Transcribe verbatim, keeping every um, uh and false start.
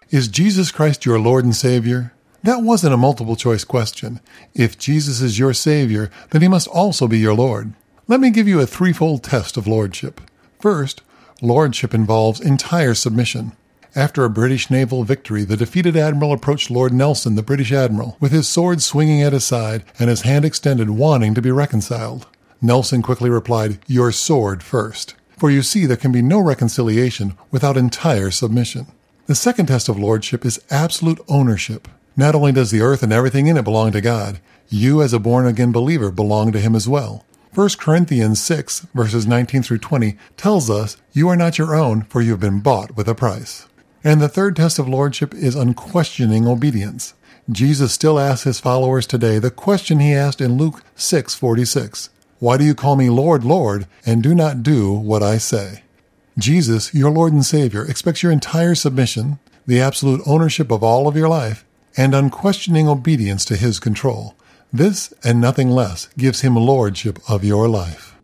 Is Jesus Christ your Lord and Savior? That wasn't a multiple-choice question. If Jesus is your Savior, then he must also be your Lord. Let me give you a threefold test of lordship. First, lordship involves entire submission. After a British naval victory, the defeated admiral approached Lord Nelson, the British admiral, with his sword swinging at his side and his hand extended, wanting to be reconciled. Nelson quickly replied, "Your sword first." For you see, there can be no reconciliation without entire submission. The second test of lordship is absolute ownership. Not only does the earth and everything in it belong to God, you as a born-again believer belong to him as well. First Corinthians six, verses nineteen through twenty, tells us, "You are not your own, for you have been bought with a price." And the third test of lordship is unquestioning obedience. Jesus still asks his followers today the question he asked in Luke six forty-six. "Why do you call me Lord, Lord, and do not do what I say?" Jesus, your Lord and Savior, expects your entire submission, the absolute ownership of all of your life, and unquestioning obedience to his control. This, and nothing less, gives him lordship of your life.